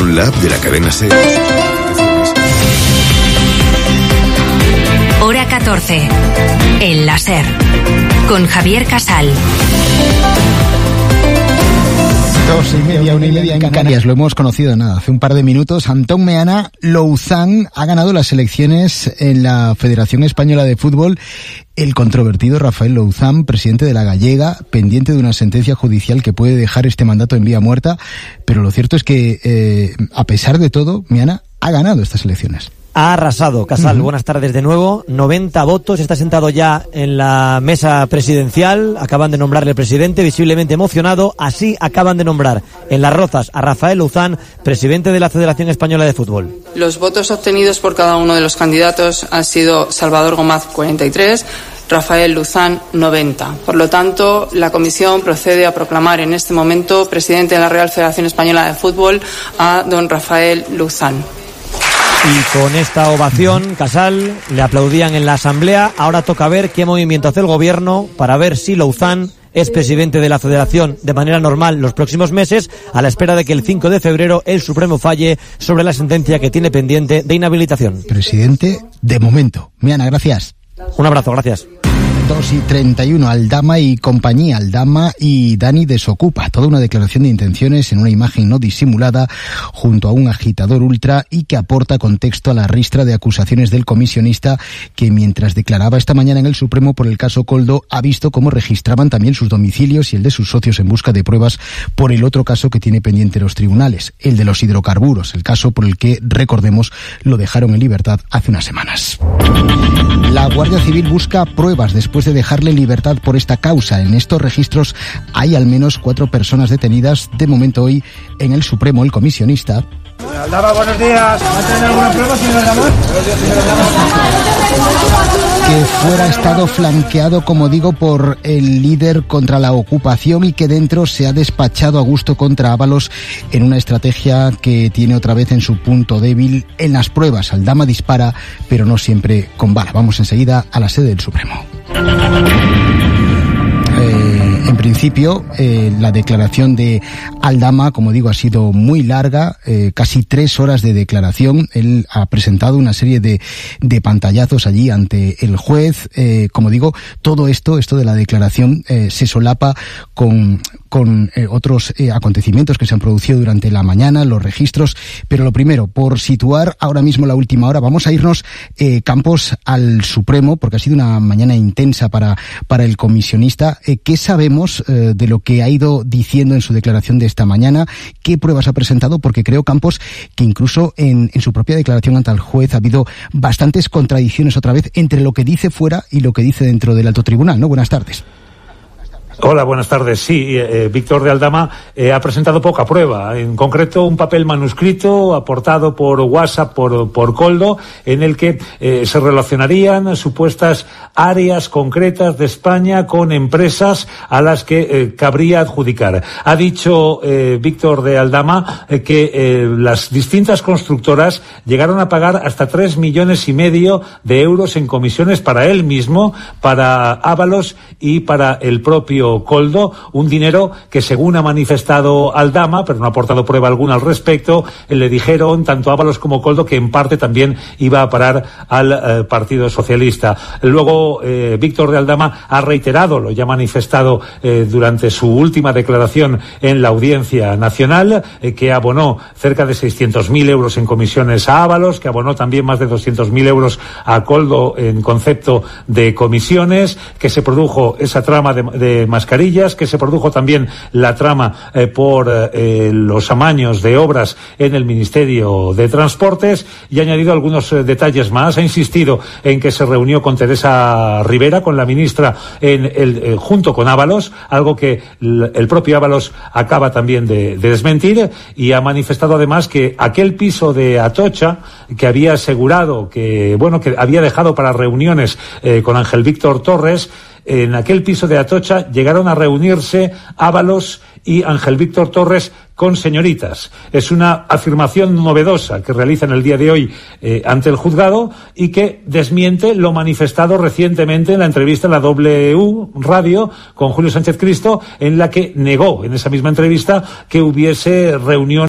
con la app de la cadena SER. Hora 14. En la SER. Con Javier Casal. 2:30, 1:30 en Canarias. Lo hemos conocido hace un par de minutos. Antón Meana Louzán ha ganado las elecciones en la Federación Española de Fútbol. El controvertido Rafael Louzán, presidente de la Gallega, pendiente de una sentencia judicial que puede dejar este mandato en vía muerta. Pero lo cierto es que, a pesar de todo, Meana ha ganado estas elecciones. Ha arrasado, Casal. Buenas tardes de nuevo. 90 votos, está sentado ya en la mesa presidencial. Acaban de nombrarle presidente, visiblemente emocionado. Así acaban de nombrar en Las Rozas a Rafael Louzán, presidente de la Federación Española de Fútbol. Los votos obtenidos por cada uno de los candidatos han sido Salvador Gomaz, 43, Rafael Louzán, 90. Por lo tanto, la Comisión procede a proclamar en este momento presidente de la Real Federación Española de Fútbol a don Rafael Louzán. Y con esta ovación, Casal, le aplaudían en la asamblea. Ahora toca ver qué movimiento hace el gobierno para ver si Louzán es presidente de la Federación de manera normal los próximos meses, a la espera de que el 5 de febrero el Supremo falle sobre la sentencia que tiene pendiente de inhabilitación. Presidente de momento. Meana, gracias. Un abrazo, gracias. 2:31, Aldama y compañía, Aldama y Dani desocupa. Toda una declaración de intenciones en una imagen no disimulada junto a un agitador ultra y que aporta contexto a la ristra de acusaciones del comisionista que, mientras declaraba esta mañana en el Supremo por el caso Koldo, ha visto cómo registraban también sus domicilios y el de sus socios en busca de pruebas por el otro caso que tiene pendiente los tribunales, el de los hidrocarburos, el caso por el que, recordemos, lo dejaron en libertad hace unas semanas. La Guardia Civil busca pruebas después de dejarle en libertad por esta causa. En estos registros hay al menos 4 personas detenidas. De momento hoy en el Supremo el comisionista. Aldama, buenos días. ¿Va a tener alguna prueba, señor Aldama? Que fuera estado flanqueado, como digo, por el líder contra la ocupación y que dentro se ha despachado a gusto contra Ábalos en una estrategia que tiene otra vez en su punto débil en las pruebas. Aldama dispara, pero no siempre con bala. Vamos enseguida a la sede del Supremo. En principio, la declaración de Aldama, como digo, ha sido muy larga, casi 3 horas de declaración. Él ha presentado una serie de pantallazos allí ante el juez. Como digo, todo esto de la declaración se solapa con otros acontecimientos que se han producido durante la mañana, los registros. Pero lo primero, por situar ahora mismo la última hora, vamos a irnos, Campos, al Supremo, porque ha sido una mañana intensa para el comisionista. ¿Qué sabemos de lo que ha ido diciendo en su declaración de esta mañana? ¿Qué pruebas ha presentado? Porque creo, Campos, que incluso en su propia declaración ante el juez ha habido bastantes contradicciones otra vez entre lo que dice fuera y lo que dice dentro del alto tribunal, ¿no? Buenas tardes. Hola, buenas tardes. Sí, Víctor de Aldama ha presentado poca prueba. En concreto, un papel manuscrito aportado por WhatsApp por Koldo, en el que se relacionarían supuestas áreas concretas de España con empresas a las que cabría adjudicar. Ha dicho Víctor de Aldama que las distintas constructoras llegaron a pagar hasta 3,5 millones de euros en comisiones para él mismo, para Ábalos y para el propio Koldo, un dinero que, según ha manifestado Aldama, pero no ha aportado prueba alguna al respecto, le dijeron tanto Ábalos como Koldo que en parte también iba a parar al Partido Socialista. Luego, Víctor de Aldama ha reiterado, lo ya ha manifestado durante su última declaración en la Audiencia Nacional, que abonó cerca de 600.000 euros en comisiones a Ábalos, que abonó también más de 200.000 euros a Koldo en concepto de comisiones, que se produjo esa trama de mascarillas, que se produjo también la trama por los amaños de obras en el Ministerio de Transportes, y ha añadido algunos detalles más. Ha insistido en que se reunió con Teresa Rivera, con la ministra, junto con Ábalos, algo que el propio Ábalos acaba también de desmentir, y ha manifestado además que aquel piso de Atocha, que había asegurado que había dejado para reuniones con Ángel Víctor Torres, en aquel piso de Atocha llegaron a reunirse Ábalos y Ángel Víctor Torres con señoritas. Es una afirmación novedosa que realiza en el día de hoy ante el juzgado, y que desmiente lo manifestado recientemente en la entrevista en la W Radio con Julio Sánchez Cristo, en la que negó en esa misma entrevista que hubiese reuniones